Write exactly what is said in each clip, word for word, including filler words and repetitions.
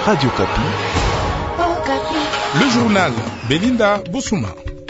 Radio Kapi. Oh, Kapi. Le journal Belinda Bousouma.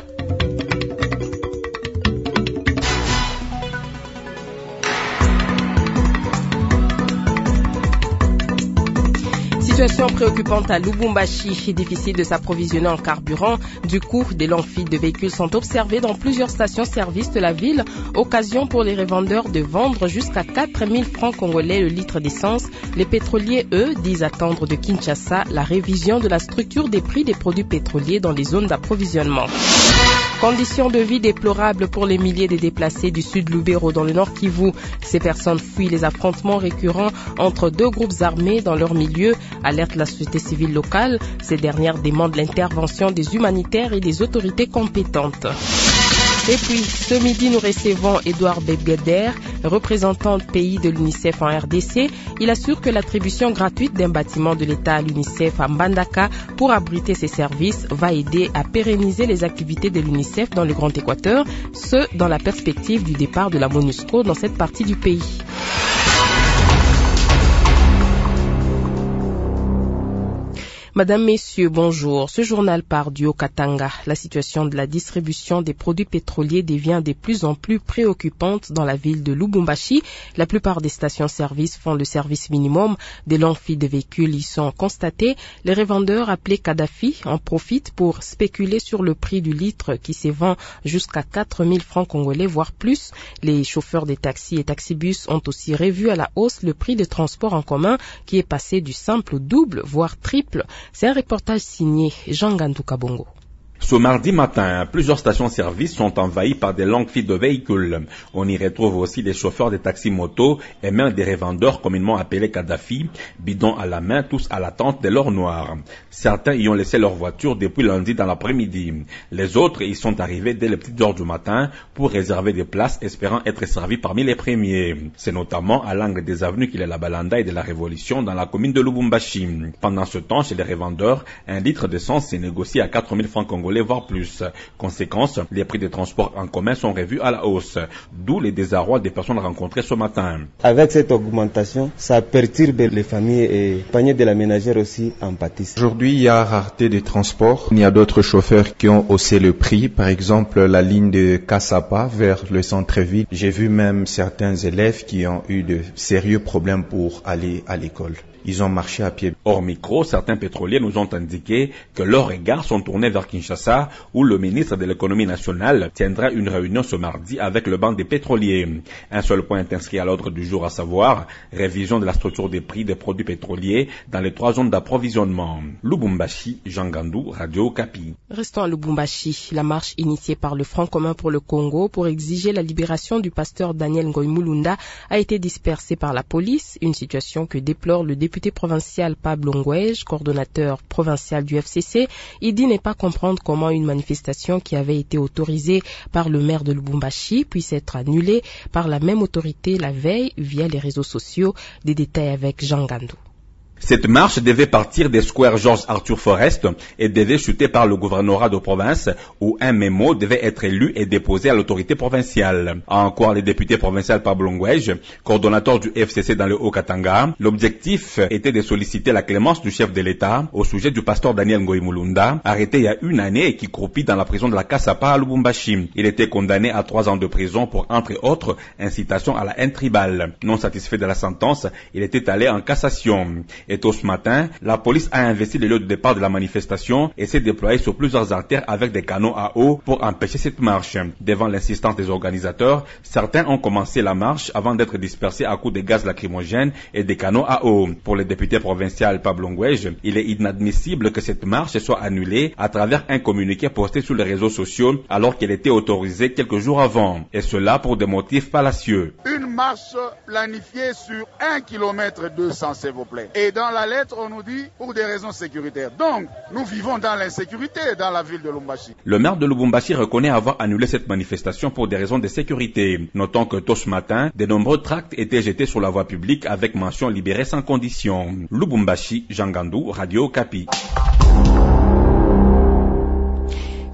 Situation préoccupante à Lubumbashi, difficile de s'approvisionner en carburant. Du coup, des longues files de véhicules sont observées dans plusieurs stations-service de la ville. Occasion pour les revendeurs de vendre jusqu'à quatre mille francs congolais le litre d'essence. Les pétroliers, eux, disent attendre de Kinshasa la révision de la structure des prix des produits pétroliers dans les zones d'approvisionnement. Conditions de vie déplorables pour les milliers de déplacés du sud Lubero dans le nord Kivu. Ces personnes fuient les affrontements récurrents entre deux groupes armés dans leur milieu, alerte la société civile locale. Ces dernières demandent l'intervention des humanitaires et des autorités compétentes. Et puis, ce midi, nous recevons Edouard Begeder, représentant du pays de l'UNICEF en R D C. Il assure que l'attribution gratuite d'un bâtiment de l'État à l'UNICEF à Mbandaka pour abriter ses services va aider à pérenniser les activités de l'UNICEF dans le Grand Équateur, ce, dans la perspective du départ de la MONUSCO dans cette partie du pays. Madame, Messieurs, bonjour. Ce journal part du Haut-Katanga. La situation de la distribution des produits pétroliers devient de plus en plus préoccupante dans la ville de Lubumbashi. La plupart des stations-service font le service minimum. Des longues files de véhicules y sont constatées. Les revendeurs appelés Kadhafi en profitent pour spéculer sur le prix du litre qui se vend jusqu'à quatre mille francs congolais, voire plus. Les chauffeurs des taxis et taxibus ont aussi revu à la hausse le prix des transports en commun qui est passé du simple au double, voire triple. C'est un reportage signé Jean Gandou Kabongo. Ce mardi matin, plusieurs stations-service sont envahies par des longues files de véhicules. On y retrouve aussi des chauffeurs de taxis-motos et même des revendeurs communément appelés Kadhafi, bidons à la main, tous à l'attente de l'or noir. Certains y ont laissé leur voiture depuis lundi dans l'après-midi. Les autres y sont arrivés dès les petites heures du matin pour réserver des places espérant être servis parmi les premiers. C'est notamment à l'angle des avenues Kilela Balanda et de la Révolution dans la commune de Lubumbashi. Pendant ce temps, chez les revendeurs, un litre d'essence s'est négocié à quatre mille francs congolais, voire plus. Conséquence, les prix des transports en commun sont revus à la hausse, d'où les désarrois des personnes rencontrées ce matin. Avec cette augmentation, ça perturbe les familles et les paniers de la ménagère aussi en pâtissent. Aujourd'hui, il y a rareté des transports. Il y a d'autres chauffeurs qui ont haussé le prix. Par exemple, la ligne de Kassapa vers le centre-ville. J'ai vu même certains élèves qui ont eu de sérieux problèmes pour aller à l'école. Ils ont marché à pied. Hors micro, certains pétroliers nous ont indiqué que leurs regards sont tournés vers Kinshasa, où le ministre de l'économie nationale tiendra une réunion ce mardi avec le banc des pétroliers. Un seul point est inscrit à l'ordre du jour, à savoir révision de la structure des prix des produits pétroliers dans les trois zones d'approvisionnement. Lubumbashi, Jean Gandou, Radio Kapi. Restons à Lubumbashi. La marche initiée par le Front commun pour le Congo pour exiger la libération du pasteur Daniel Ngoï-Mulunda a été dispersée par la police, une situation que déplore le député député provincial Pablo Ngwej, coordonnateur provincial du F C C. Il dit ne pas comprendre comment une manifestation qui avait été autorisée par le maire de Lubumbashi puisse être annulée par la même autorité la veille via les réseaux sociaux. Des détails avec Jean Gandou. Cette marche devait partir des squares Georges Arthur Forest et devait chuter par le gouvernorat de province où un mémo devait être lu et déposé à l'autorité provinciale. Encore les députés provinciaux Pablo Ngwej, coordonnateur du F C C dans le Haut-Katanga, l'objectif était de solliciter la clémence du chef de l'État au sujet du pasteur Daniel Ngoï-Mulunda, arrêté il y a une année et qui croupit dans la prison de la Kassapa à Lubumbashi. Il était condamné à trois ans de prison pour, entre autres, incitation à la haine tribale. Non satisfait de la sentence, il était allé en cassation. Et tôt ce matin, la police a investi le lieu de départ de la manifestation et s'est déployée sur plusieurs artères avec des canons à eau pour empêcher cette marche. Devant l'insistance des organisateurs, certains ont commencé la marche avant d'être dispersés à coups de gaz lacrymogènes et des canons à eau. Pour le député provincial Pablo Ngwej, il est inadmissible que cette marche soit annulée à travers un communiqué posté sur les réseaux sociaux alors qu'elle était autorisée quelques jours avant. Et cela pour des motifs fallacieux. Une marche planifiée sur un kilomètre deux cents, s'il vous plaît. Et dans la lettre, on nous dit pour des raisons sécuritaires. Donc, nous vivons dans l'insécurité dans la ville de Lubumbashi. Le maire de Lubumbashi reconnaît avoir annulé cette manifestation pour des raisons de sécurité. Notons que tôt ce matin, de nombreux tracts étaient jetés sur la voie publique avec mention libérée sans condition. Lubumbashi, Jean Gandou, Radio Kapi.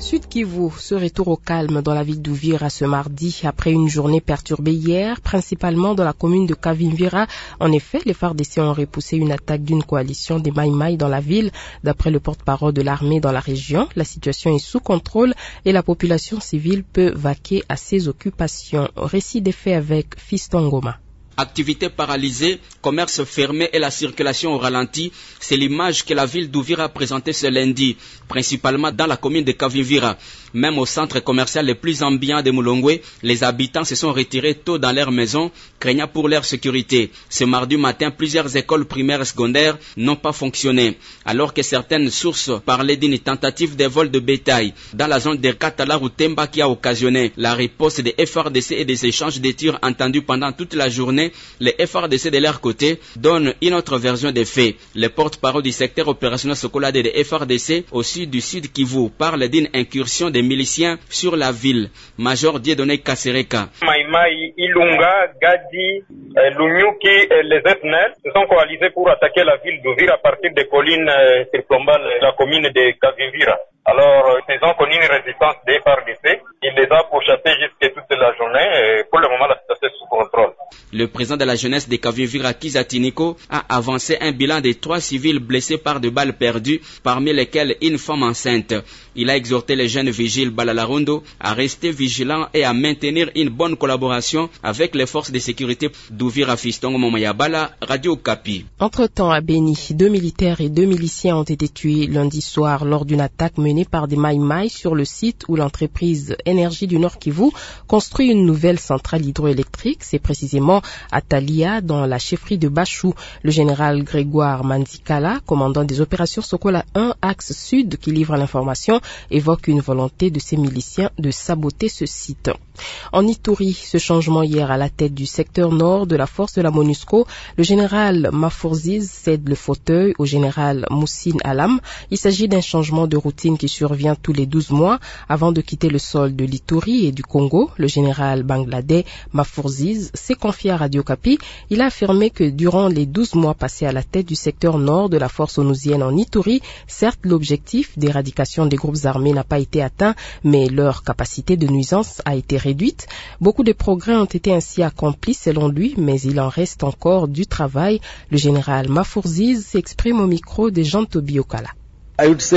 Sud Kivu, ce retour au calme dans la ville d'Uvira ce mardi après une journée perturbée hier, principalement dans la commune de Kavimvira. En effet, les F A R D C ont repoussé une attaque d'une coalition des Maï Maï dans la ville. D'après le porte-parole de l'armée dans la région, la situation est sous contrôle et la population civile peut vaquer à ses occupations. Récit des faits avec Fiston Ngoma. Activité paralysée, commerce fermé et la circulation au ralenti, c'est l'image que la ville d'Uvira a présentée ce lundi, principalement dans la commune de Kavimvira. Même au centre commercial le plus ambiant de Mulongwe, les habitants se sont retirés tôt dans leurs maisons, craignant pour leur sécurité. Ce mardi matin, plusieurs écoles primaires et secondaires n'ont pas fonctionné, alors que certaines sources parlaient d'une tentative de vol de bétail dans la zone de Katala-Rutemba qui a occasionné la riposte des F A R D C et des échanges de tirs entendus pendant toute la journée. Les F A R D C de leur côté donnent une autre version des faits. Le porte-parole du secteur opérationnel Sokolade des F A R D C au sud du Sud Kivu parle d'une incursion des miliciens sur la ville. Major Dieudonné Kassereka. Maïmaï, Ilunga, Gadi, Lunyuki et les F N L se sont coalisés pour attaquer la ville d'Uvira à partir des collines circlombales de la commune de Kavimvira. Alors, ils ont connu une résistance des F A R D C. Il les a pourchassés jusqu'à toute la journée. Et pour le moment, la situation est sous contrôle. Le président de la jeunesse de Kavimvira, Kizatiniko, a avancé un bilan de trois civils blessés par de balles perdues, parmi lesquels une femme enceinte. Il a exhorté les jeunes vigiles Balalarondo à rester vigilants et à maintenir une bonne collaboration avec les forces de sécurité d'Uvira. Fiston Momayabala, Radio Okapi. Entre-temps, à Beni, deux militaires et deux miliciens ont été tués lundi soir lors d'une attaque menée par des Maï Maï sur le site où l'entreprise Énergie du Nord Kivu construit une nouvelle centrale hydroélectrique. C'est précisément à Talia, dans la chefferie de Bachou. Le général Grégoire Manzikala, commandant des opérations Sokola un, axe sud, qui livre l'information, évoque une volonté de ces miliciens de saboter ce site. En Ituri, ce changement hier à la tête du secteur nord de la force de la MONUSCO, le général Mafourziz cède le fauteuil au général Moussine Alam. Il s'agit d'un changement de routine qui survient tous les douze mois. Avant de quitter le sol de l'Ituri et du Congo, le général bangladais Mafourziz s'est confié à Radio Okapi. Il a affirmé que durant les douze mois passés à la tête du secteur nord de la force onusienne en Ituri, certes l'objectif d'éradication des groupes armés n'a pas été atteint, mais leur capacité de nuisance a été réduite. Beaucoup de progrès ont été ainsi accomplis selon lui, mais il en reste encore du travail. Le général Mafourziz s'exprime au micro de Jean Tobi Okala. Si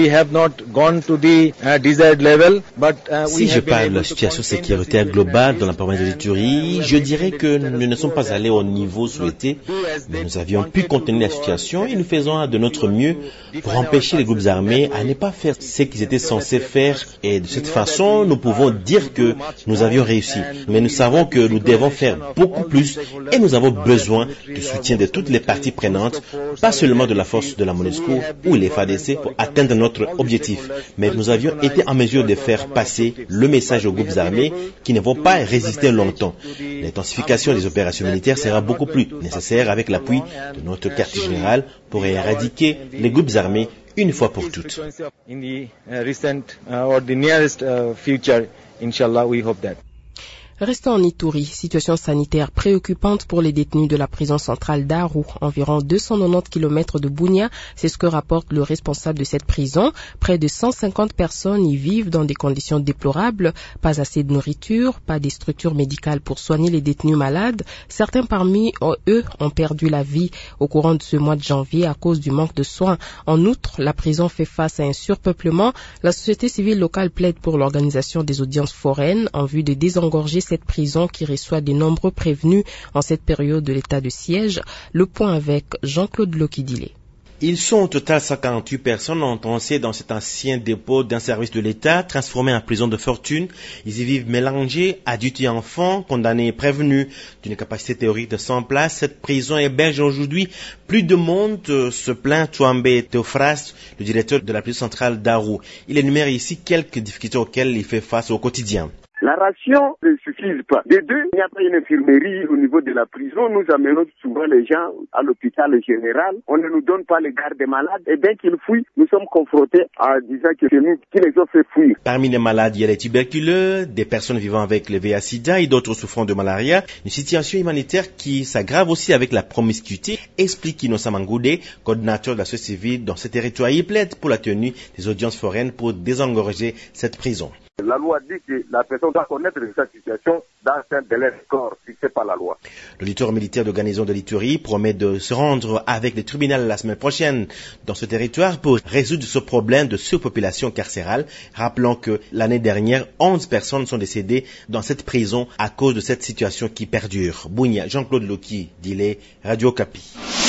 je parle de la situation sécuritaire globale dans la province de l'Ituri, je dirais que nous ne sommes pas allés au niveau souhaité, mais nous avions pu contenir la situation et nous faisons de notre mieux pour empêcher les groupes armés à ne pas faire ce qu'ils étaient censés faire. Et de cette façon, nous pouvons dire que nous avions réussi. Mais nous savons que nous devons faire beaucoup plus et nous avons besoin du soutien de toutes les parties prenantes, pas seulement de la force de la MONUSCO ou les F A R D C, pour atteindre notre objectif. Mais nous avions été en mesure de faire passer le message aux groupes armés qui ne vont pas résister longtemps. L'intensification des opérations militaires sera beaucoup plus nécessaire avec l'appui de notre quartier général pour éradiquer les groupes armés une fois pour toutes. Restons en Ituri, situation sanitaire préoccupante pour les détenus de la prison centrale d'Aru, environ deux cent quatre-vingt-dix kilomètres de Bunia, c'est ce que rapporte le responsable de cette prison. Près de cent cinquante personnes y vivent dans des conditions déplorables, pas assez de nourriture, pas des structures médicales pour soigner les détenus malades. Certains parmi eux ont perdu la vie au courant de ce mois de janvier à cause du manque de soins. En outre, la prison fait face à un surpeuplement. La société civile locale plaide pour l'organisation des audiences foraines en vue de désengorger cette prison qui reçoit de nombreux prévenus en cette période de l'état de siège. Le point avec Jean-Claude Lokidile. Ils sont au total cent quarante-huit personnes entrées dans cet ancien dépôt d'un service de l'État transformé en prison de fortune. Ils y vivent mélangés, adultes et enfants, condamnés et prévenus. D'une capacité théorique de cent places, cette prison héberge aujourd'hui plus de monde, se plaint Touambé Théophraste, le directeur de la prison centrale d'Aru. Il énumère ici quelques difficultés auxquelles il fait face au quotidien. La ration ne suffit pas. De deux, il n'y a pas une infirmerie au niveau de la prison. Nous amenons souvent les gens à l'hôpital général. On ne nous donne pas les gardes malades. Et bien qu'ils fuient, nous sommes confrontés à disant que c'est nous qui les ont fait fuir. Parmi les malades, il y a les tuberculeux, des personnes vivant avec le V I H sida et d'autres souffrant de malaria. Une situation humanitaire qui s'aggrave aussi avec la promiscuité, explique Innocent Mangoudé, coordinateur de la société civile dans ce territoire. Il plaide pour la tenue des audiences foraines pour désengorger cette prison. La loi dit que la personne doit connaître cette situation dans un délai record fixé par la loi. L'auditeur militaire de garnison de l'Ituri promet de se rendre avec le tribunal la semaine prochaine dans ce territoire pour résoudre ce problème de surpopulation carcérale. Rappelons que l'année dernière, onze personnes sont décédées dans cette prison à cause de cette situation qui perdure. Bounia, Jean-Claude Loki, Dilé, Radio Kapi.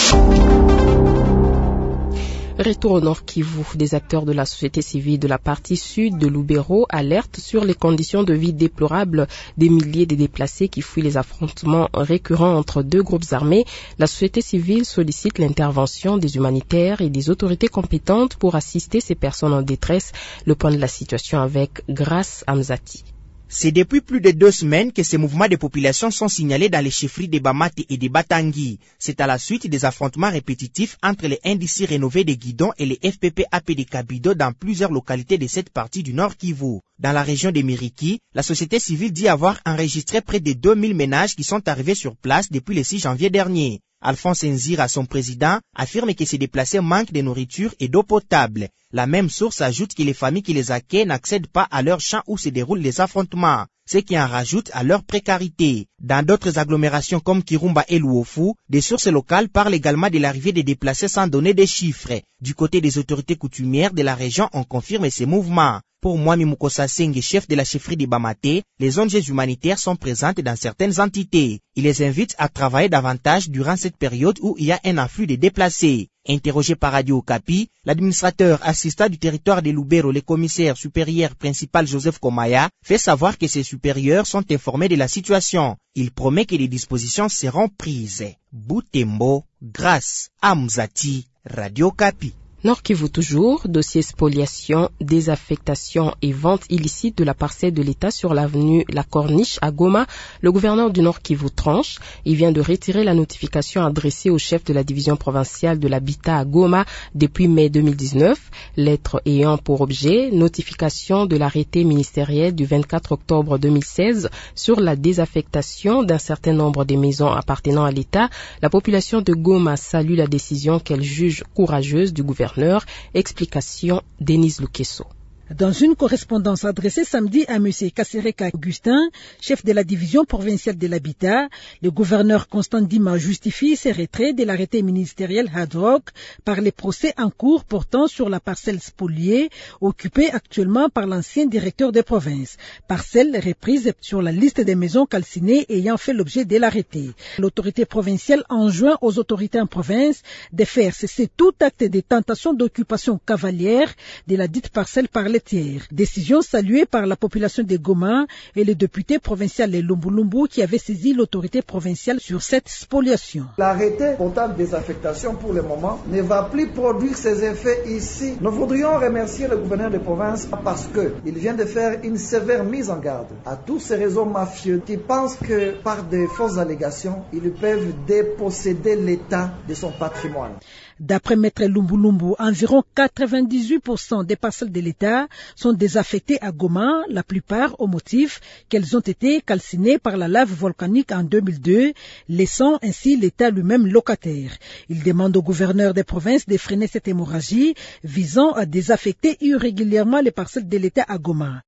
Retour au Nord Kivu, des acteurs de la société civile de la partie sud de Lubero alertent sur les conditions de vie déplorables des milliers de déplacés qui fuient les affrontements récurrents entre deux groupes armés. La société civile sollicite l'intervention des humanitaires et des autorités compétentes pour assister ces personnes en détresse. Le point de la situation avec Grace Amzati. C'est depuis plus de deux semaines que ces mouvements de population sont signalés dans les chefferies de Bamate et de Batangi. C'est à la suite des affrontements répétitifs entre les N D C rénovés de Guidon et les F P P A P de Kabido dans plusieurs localités de cette partie du Nord Kivu. Dans la région de Miriki, la société civile dit avoir enregistré près de deux mille ménages qui sont arrivés sur place depuis le six janvier dernier. Alphonse Nzira, son président, affirme que ces déplacés manquent de nourriture et d'eau potable. La même source ajoute que les familles qui les accueillent n'accèdent pas à leurs champs où se déroulent les affrontements, ce qui en rajoute à leur précarité. Dans d'autres agglomérations comme Kirumba et Luofu, des sources locales parlent également de l'arrivée des déplacés sans donner des chiffres. Du côté des autorités coutumières de la région, on confirme ces mouvements. Pour Mwami Mukosa Senge, chef de la chefferie de Bamate, les O N G humanitaires sont présentes dans certaines entités. Il les invite à travailler davantage durant cette période où il y a un afflux de déplacés. Interrogé par Radio Okapi, l'administrateur assistant du territoire de Lubero, le commissaire supérieur principal Joseph Komaya, fait savoir que ses supérieurs sont informés de la situation. Il promet que les dispositions seront prises. Boutembo, grâce à Mzati, Radio Okapi. Nord Kivu toujours, dossier spoliation, désaffectation et vente illicite de la parcelle de l'État sur l'avenue La Corniche à Goma. Le gouverneur du Nord Kivu tranche. Il vient de retirer la notification adressée au chef de la division provinciale de l'habitat à Goma depuis mai deux mille dix-neuf. Lettre ayant pour objet notification de l'arrêté ministériel du vingt-quatre octobre deux mille seize sur la désaffectation d'un certain nombre de maisons appartenant à l'État. La population de Goma salue la décision qu'elle juge courageuse du gouverneur. Explication Denise Lukeso. Dans une correspondance adressée samedi à M. Kassereka Augustin, chef de la division provinciale de l'habitat, le gouverneur Constant Dima justifie ses retraits de l'arrêté ministériel ad hoc par les procès en cours portant sur la parcelle spoliée occupée actuellement par l'ancien directeur de province. Parcelle reprise sur la liste des maisons calcinées ayant fait l'objet de l'arrêté. L'autorité provinciale enjoint aux autorités en province de faire cesser tout acte de tentation d'occupation cavalière de la dite parcelle par les tiers. Décision saluée par la population de Goma et le député provincial Lumbulumbu qui avait saisi l'autorité provinciale sur cette spoliation. L'arrêté portant désaffectation pour le moment ne va plus produire ses effets ici. Nous voudrions remercier le gouverneur de province parce qu'il vient de faire une sévère mise en garde à tous ces réseaux mafieux qui pensent que par des fausses allégations, ils peuvent déposséder l'État de son patrimoine. D'après Maître Lumbulumbu, environ quatre-vingt-dix-huit pour cent des parcelles de l'État sont désaffectées à Goma, la plupart au motif qu'elles ont été calcinées par la lave volcanique en deux mille deux, laissant ainsi l'État lui-même locataire. Il demande au gouverneur des provinces de freiner cette hémorragie visant à désaffecter irrégulièrement les parcelles de l'État à Goma.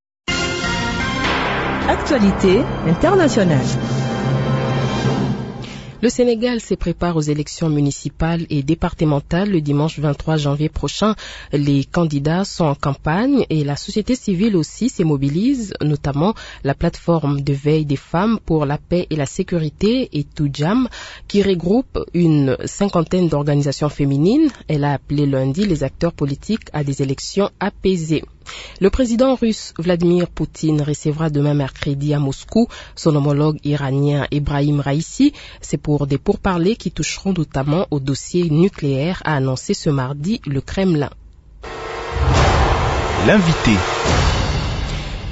Actualité internationale. Le Sénégal se prépare aux élections municipales et départementales le dimanche vingt-trois janvier prochain. Les candidats sont en campagne et la société civile aussi se mobilise, notamment la plateforme de veille des femmes pour la paix et la sécurité et Toujam, qui regroupe une cinquantaine d'organisations féminines. Elle a appelé lundi les acteurs politiques à des élections apaisées. Le président russe Vladimir Poutine recevra demain mercredi à Moscou son homologue iranien Ebrahim Raïssi. C'est pour des pourparlers qui toucheront notamment au dossier nucléaire, a annoncé ce mardi le Kremlin. L'invité.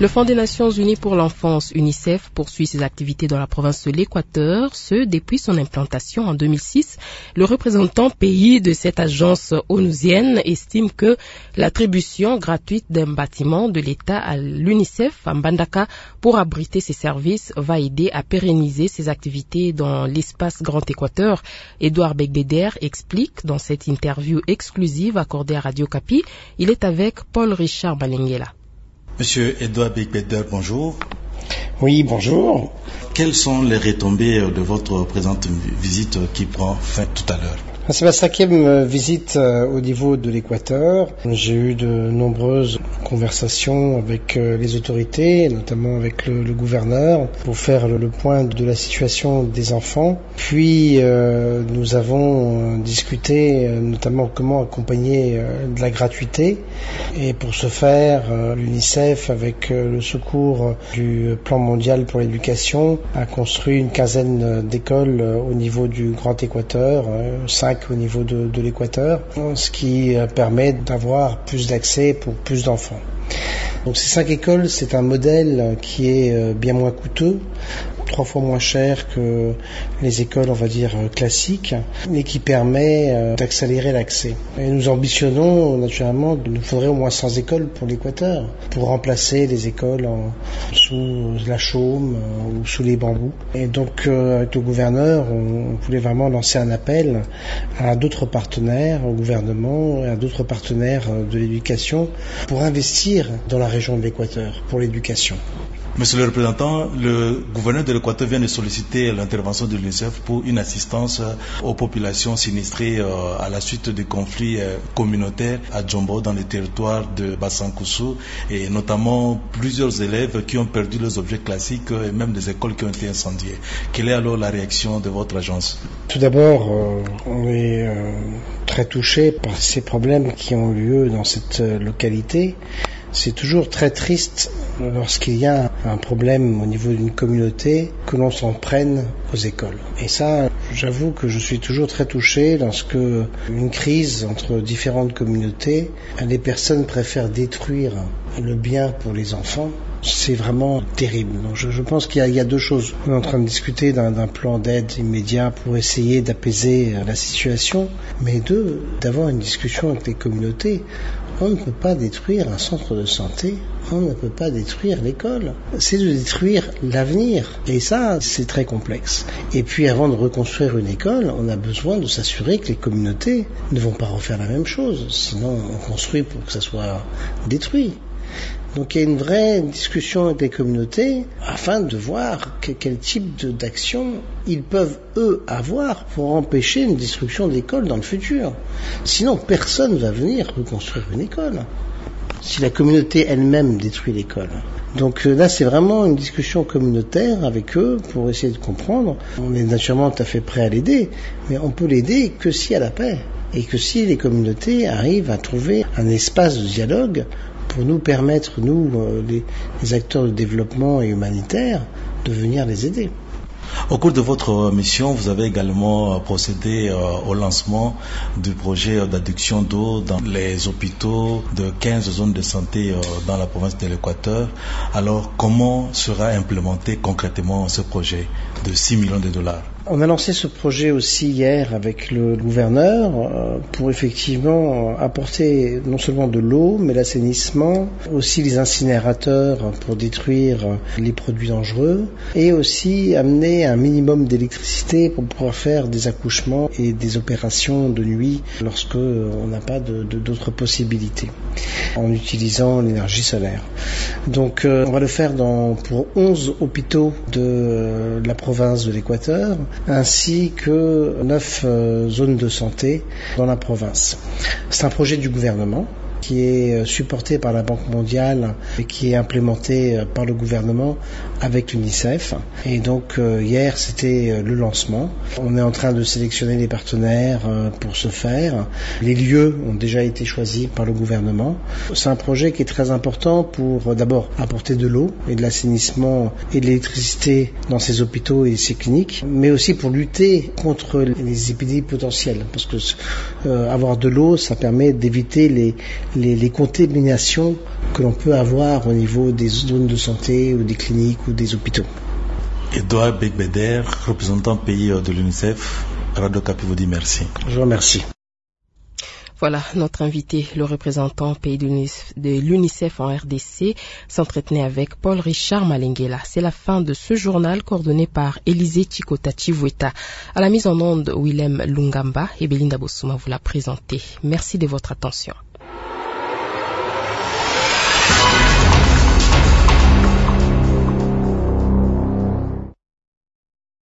Le Fonds des Nations Unies pour l'enfance, UNICEF, poursuit ses activités dans la province de l'Équateur, ce depuis son implantation en deux mille six. Le représentant pays de cette agence onusienne estime que l'attribution gratuite d'un bâtiment de l'État à l'UNICEF à Mbandaka pour abriter ses services va aider à pérenniser ses activités dans l'espace Grand Équateur. Edouard Begbeder explique dans cette interview exclusive accordée à Radio Kapi. Il est avec Paul-Richard Balengela. Monsieur Edouard Begbeder, bonjour. Oui, bonjour. Quelles sont les retombées de votre présente visite qui prend fin tout à l'heure? C'est ma cinquième visite au niveau de l'Équateur. J'ai eu de nombreuses conversations avec les autorités, notamment avec le, le gouverneur, pour faire le, le point de la situation des enfants. Puis euh, nous avons discuté notamment comment accompagner euh, de la gratuité. Et pour ce faire, euh, l'UNICEF, avec euh, le secours du Plan mondial pour l'éducation, a construit une quinzaine d'écoles euh, au niveau du Grand Équateur, euh, cinq au niveau de, de l'Équateur, ce qui permet d'avoir plus d'accès pour plus d'enfants. Donc ces cinq écoles, c'est un modèle qui est bien moins coûteux, trois fois moins cher que les écoles, on va dire, classiques, mais qui permet d'accélérer l'accès. Et nous ambitionnons, naturellement, il nous faudrait au moins cent écoles pour l'Équateur, pour remplacer les écoles en, sous la chaume ou sous les bambous. Et donc, avec le gouverneur, on voulait vraiment lancer un appel à d'autres partenaires, au gouvernement et à d'autres partenaires de l'éducation, pour investir dans la région de l'Équateur, pour l'éducation. Monsieur le représentant, le gouverneur de l'Équateur vient de solliciter l'intervention de l'UNICEF pour une assistance aux populations sinistrées à la suite des conflits communautaires à Djombo, dans le territoire de Bassankoussou, et notamment plusieurs élèves qui ont perdu leurs objets classiques et même des écoles qui ont été incendiées. Quelle est alors la réaction de votre agence? Tout d'abord, euh, on est euh, très touché par ces problèmes qui ont lieu dans cette euh, localité. C'est toujours très triste lorsqu'il y a un problème au niveau d'une communauté que l'on s'en prenne aux écoles. Et ça, j'avoue que je suis toujours très touché lorsque une crise entre différentes communautés, les personnes préfèrent détruire le bien pour les enfants. C'est vraiment terrible. Donc je, je pense qu'il y a, il y a deux choses. On est en train de discuter d'un, d'un plan d'aide immédiat pour essayer d'apaiser la situation, mais deux, d'avoir une discussion avec les communautés. On ne peut pas détruire un centre de santé, on ne peut pas détruire l'école. C'est de détruire l'avenir. Et ça, c'est très complexe. Et puis avant de reconstruire une école, on a besoin de s'assurer que les communautés ne vont pas refaire la même chose. Sinon, on construit pour que ça soit détruit. Donc il y a une vraie discussion avec les communautés afin de voir que, quel type de, d'action ils peuvent, eux, avoir pour empêcher une destruction d'école dans le futur. Sinon, personne ne va venir reconstruire une école si la communauté elle-même détruit l'école. Donc là, c'est vraiment une discussion communautaire avec eux pour essayer de comprendre. On est naturellement tout à fait prêt à l'aider, mais on peut l'aider que si à la paix et que si les communautés arrivent à trouver un espace de dialogue pour nous permettre, nous, les, les acteurs de développement et humanitaire, de venir les aider. Au cours de votre mission, vous avez également procédé euh, au lancement du projet d'adduction d'eau dans les hôpitaux de quinze zones de santé euh, dans la province de l'Équateur. Alors, comment sera implémenté concrètement ce projet de six millions de dollars? On a lancé ce projet aussi hier avec le gouverneur euh, pour effectivement apporter non seulement de l'eau, mais l'assainissement, aussi les incinérateurs pour détruire les produits dangereux, et aussi amener un minimum d'électricité pour pouvoir faire des accouchements et des opérations de nuit lorsque on n'a pas de, de, d'autres possibilités, en utilisant l'énergie solaire. Donc euh, on va le faire dans, pour onze hôpitaux de, euh, de la province de l'Équateur, ainsi que neuf euh, zones de santé dans la province. C'est un projet du gouvernement qui est supporté par la Banque mondiale et qui est implémenté par le gouvernement avec l'UNICEF. Et donc euh, hier, c'était le lancement. On est en train de sélectionner les partenaires euh, pour ce faire. Les lieux ont déjà été choisis par le gouvernement. C'est un projet qui est très important pour euh, d'abord apporter de l'eau et de l'assainissement et de l'électricité dans ces hôpitaux et ces cliniques, mais aussi pour lutter contre les épidémies potentielles. Parce que euh, avoir de l'eau, ça permet d'éviter les Les, les contaminations que l'on peut avoir au niveau des zones de santé ou des cliniques ou des hôpitaux. Edouard Begbeder, représentant pays de l'UNICEF, Radio Kapi vous dit merci. Je vous remercie. Voilà, notre invité, le représentant pays de l'UNICEF en R D C, s'entretenait avec Paul Richard Malengela. C'est la fin de ce journal coordonné par Élisée Chikota Chivueta. À la mise en onde, Willem Lungamba et Belinda Bossouma vous l'a présenté. Merci de votre attention.